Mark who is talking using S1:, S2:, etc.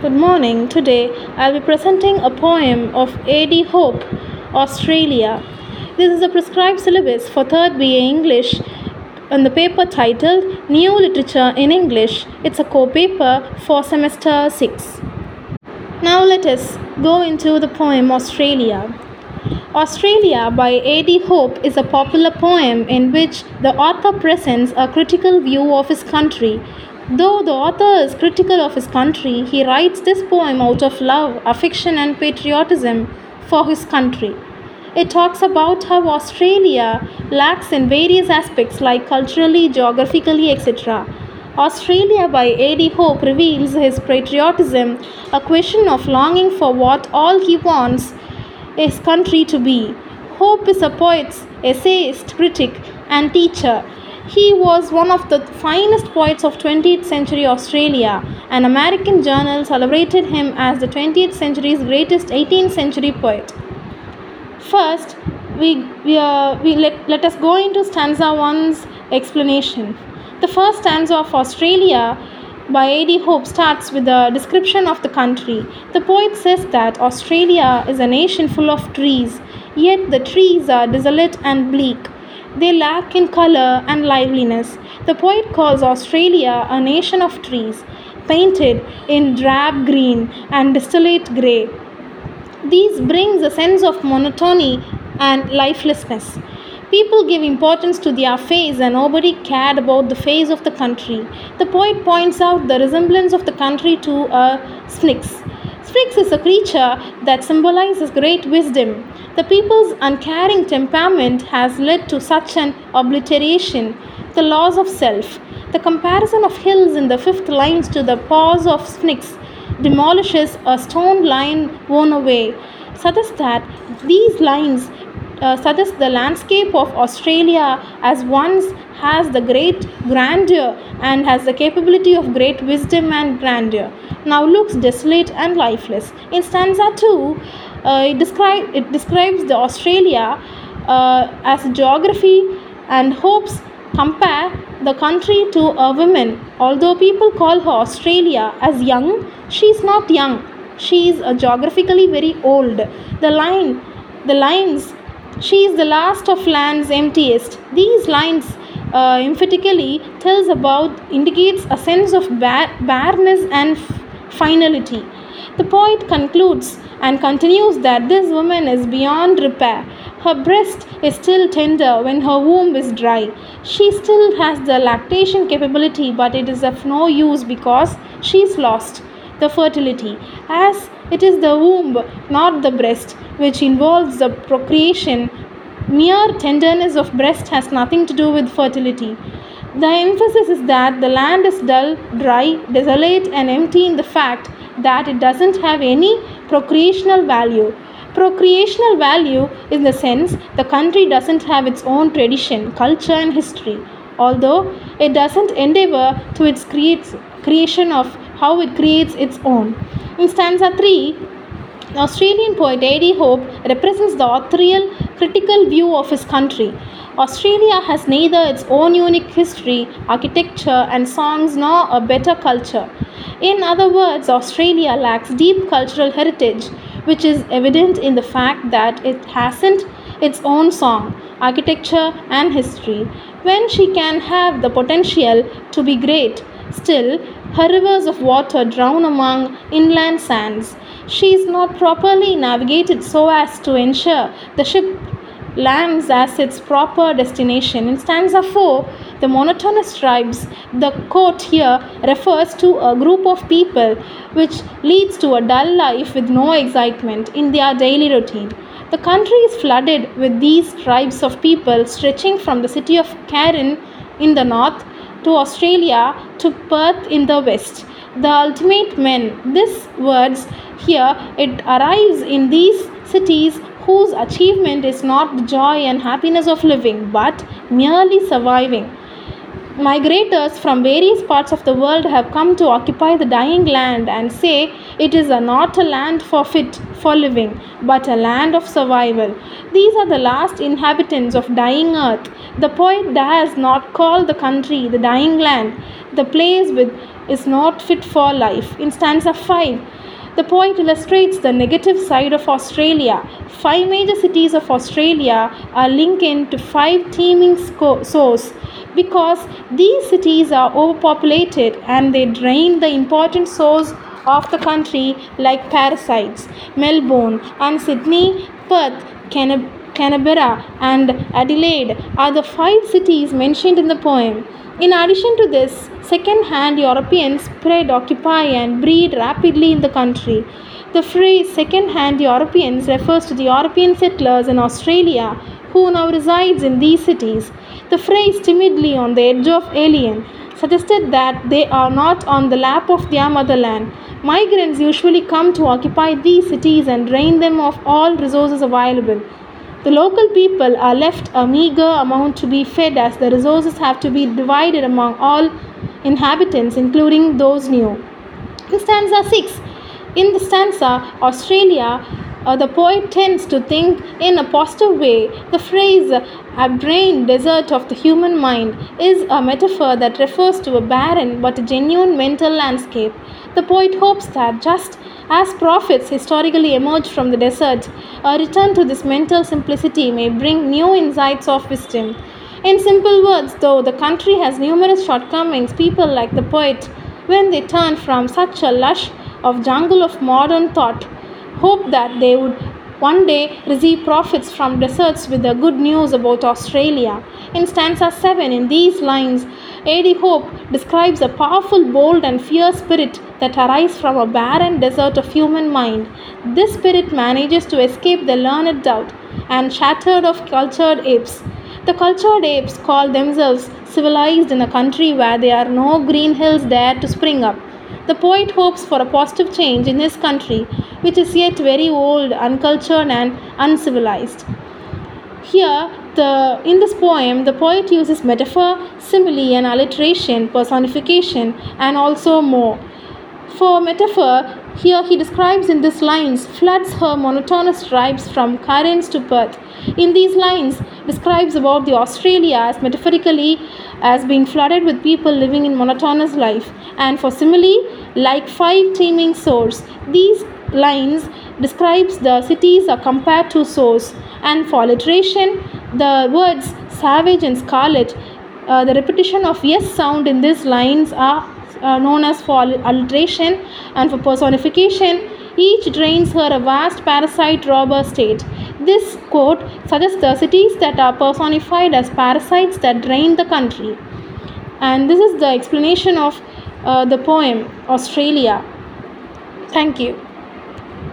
S1: Good morning. Today I'll be presenting a poem of A.D. Hope, Australia. This is a prescribed syllabus for 3rd BA English on the paper titled New Literature in English. It's a co-paper for semester 6. Now let us go into the poem Australia. Australia by A.D. Hope is a popular poem in which the author presents a critical view of his country. Though the author is critical of his country, he writes this poem out of love, affection, and patriotism for his country. It talks about how Australia lacks in various aspects like culturally, geographically, etc. Australia by A.D. Hope reveals his patriotism, a question of longing for what all he wants his country to be. Hope is a poet, essayist, critic, and teacher. He was one of the finest poets of 20th century Australia. An American journal celebrated him as the 20th century's greatest 18th century poet. First, let us go into stanza 1's explanation. The first stanza of Australia by A.D. Hope starts with a description of the country. The poet says that Australia is a nation full of trees, yet the trees are desolate and bleak. They lack in color and liveliness. The poet calls Australia a nation of trees, painted in drab green and distillate grey. These brings a sense of monotony and lifelessness. People give importance to their face and nobody cared about the face of the country. The poet points out the resemblance of the country to a sphinx. Sphinx is a creature that symbolizes great wisdom. The people's uncaring temperament has led to such an obliteration, the loss of self. The comparison of hills in the fifth lines to the paws of Sphinx demolishes a stone lion worn away. Suggests that these lines suggests the landscape of Australia as once has the great grandeur and has the capability of great wisdom and grandeur. Now looks desolate and lifeless. In stanza 2, it describes the Australia as geography and hopes compare the country to a woman. Although people call her Australia as young, she is not young. She is geographically very old. The lines, she is the last of land's emptiest. These lines emphatically indicates a sense of bareness and finality. The poet concludes and continues that this woman is beyond repair. Her breast is still tender when her womb is dry. She still has the lactation capability, but it is of no use because she is lost the fertility, as it is the womb, not the breast, which involves the procreation. Mere tenderness of breast has nothing to do with fertility. The emphasis is that the land is dull, dry, desolate, and empty in the fact that it doesn't have any procreational value. Procreational value in the sense the country doesn't have its own tradition, culture, and history, although it doesn't endeavor to its creation of how it creates its own. In stanza 3, the Australian poet A.D. Hope represents the authorial critical view of his country. Australia has neither its own unique history, architecture, and songs nor a better culture. In other words, Australia lacks deep cultural heritage, which is evident in the fact that it hasn't its own song, architecture, and history. When she can have the potential to be great, still, her rivers of water drown among inland sands. She is not properly navigated so as to ensure the ship lands as its proper destination. In stanza 4, the monotonous tribes, the quote here refers to a group of people which leads to a dull life with no excitement in their daily routine. The country is flooded with these tribes of people stretching from the city of Cairn in the north to Australia to Perth in the west. The ultimate men. These words here, it arrives in these cities whose achievement is not the joy and happiness of living, but merely surviving. Migrators from various parts of the world have come to occupy the dying land and say it is not a land fit for living, but a land of survival. These are the last inhabitants of dying earth. The poet dares not call the country the dying land, the place with is not fit for life. In stanza 5, the poet illustrates the negative side of Australia. Five major cities of Australia are linked into five teeming sores because these cities are overpopulated and they drain the important source of the country like parasites. Melbourne and Sydney, Perth, Canberra, and Adelaide are the five cities mentioned in the poem. In addition to this, second hand Europeans spread, occupy, and breed rapidly in the country. The phrase second hand Europeans refers to the European settlers in Australia who now resides in these cities. The phrase timidly on the edge of alien suggested that they are not on the lap of their motherland. Migrants usually come to occupy these cities and drain them of all resources available. The local people are left a meager amount to be fed as the resources have to be divided among all inhabitants, including those new. In stanza 6, in the stanza Australia, the poet tends to think in a positive way. The phrase abandoned desert of the human mind is a metaphor that refers to a barren but a genuine mental landscape. The poet hopes that just as prophets historically emerged from the desert, a return to this mental simplicity may bring new insights of wisdom. In simple words, though the country has numerous shortcomings, people like the poet, when they turn from such a lush of jungle of modern thought, hope that they would one day receive profits from deserts with the good news about Australia. In stanza 7, in these lines, A.D. Hope describes a powerful, bold, and fierce spirit that arises from a barren desert of human mind. This spirit manages to escape the learned doubt and shattered of cultured apes. The cultured apes call themselves civilized in a country where there are no green hills there to spring up. The poet hopes for a positive change in his country, which is yet very old, uncultured, and uncivilized. Here, in this poem, the poet uses metaphor, simile, and alliteration, personification, and also more. For metaphor, here he describes in these lines floods her monotonous tribes from Cairns to Perth. In these lines, describes about the Australia as metaphorically as being flooded with people living in monotonous life. And for simile, like five teeming sores, these lines describes the cities are compared to sores. And for alliteration, the words savage and scarlet, the repetition of yes sound in these lines are known as for alliteration. And for personification, each drains her a vast parasite robber state. This quote suggests the cities that are personified as parasites that drain the country. And this is the explanation of the poem Australia. Thank you.